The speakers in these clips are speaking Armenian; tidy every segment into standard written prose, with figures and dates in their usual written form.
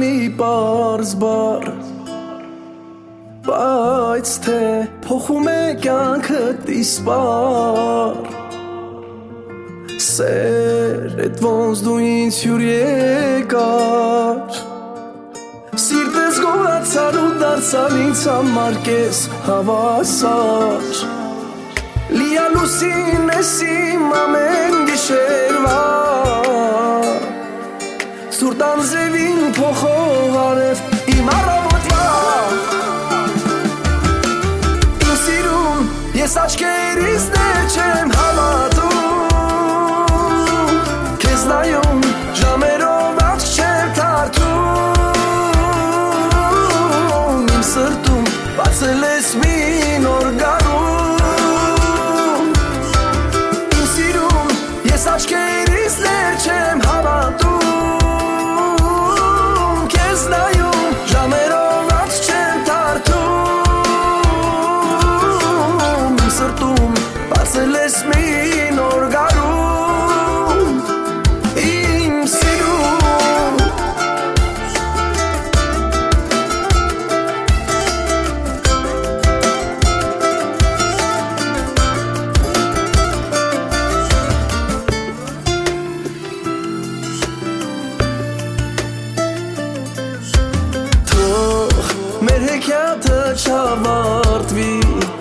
մի պարզ բար, բայց թե փոխում է կյանքդ իսպար, սեր էդ ոնց դու ինձ հյուր եկար, սիրտս գոհացար ու դարձավ ինձ համար կես հավասար, լիա լուսին ես իմ ամեն գիշերվա, Սուրտան ձևին փոխող արև իմ առավոտվա, Իմ սիրուն ես աչքերիս դեր չեմ հավատում, Քեզ նայում ժամերով աչք չեմ թարթում, Իմ սրտում բացել ես մի նոր գարուն, Իմ սիրուն ես աչքերիս դեր չեմ հավատում, Let's me nor garum im sirum Թող մեր հեքիաթը չավարտվի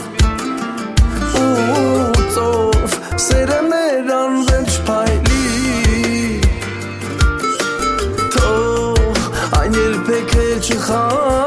Սերը մեր անվերջ փայլի Թող այն երբեք էլ չխաղի